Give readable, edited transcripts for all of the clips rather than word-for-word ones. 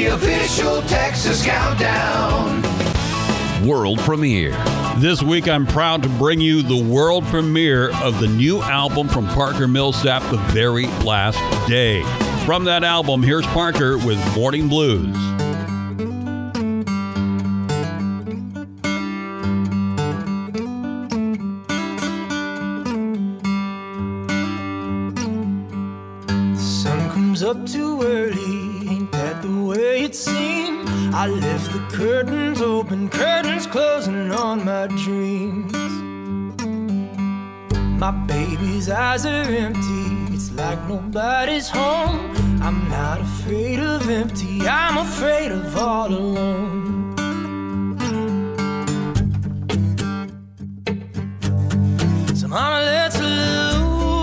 the official Texas Countdown. World premiere. This week, I'm proud to bring you the world premiere of the new album from Parker Millsap, The Very Last Day. From that album, here's Parker with Morning Blues. Up too early, ain't that the way it seemed? I left the curtains open, curtains closing on my dreams. My baby's eyes are empty, it's like nobody's home. I'm not afraid of empty, I'm afraid of all alone. So mama, let's lose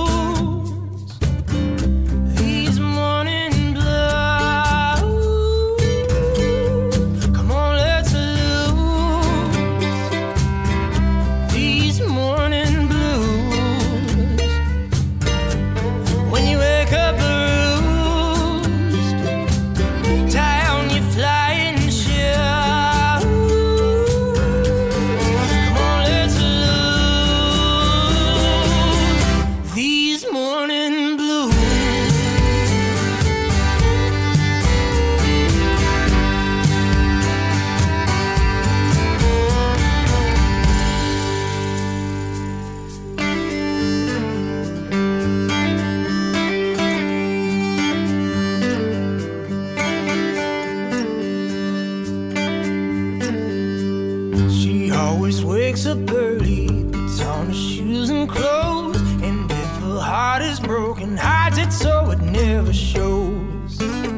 up early, puts on her shoes and clothes, and if her heart is broken, hides it so it never shows.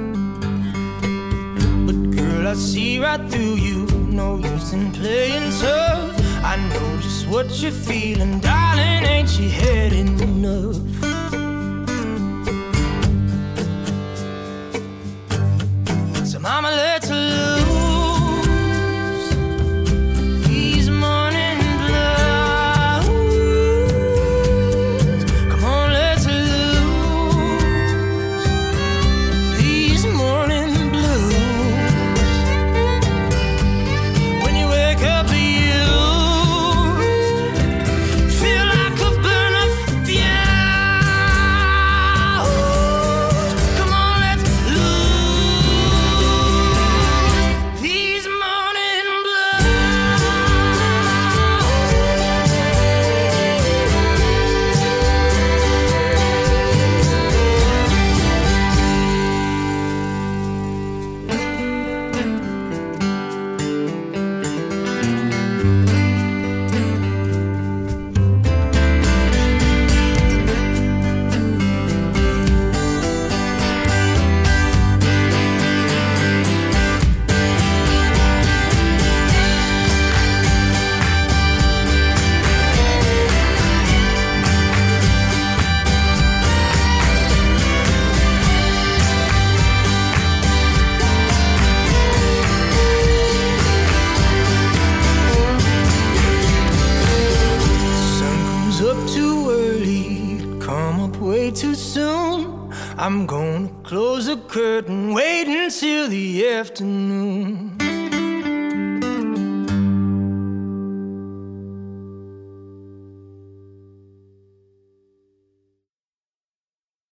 But girl, I see right through you, no use in playing tough. I know just what you're feeling, darling, ain't she had enough? So mama, let's lose I'm gonna close the curtain, wait until the afternoon.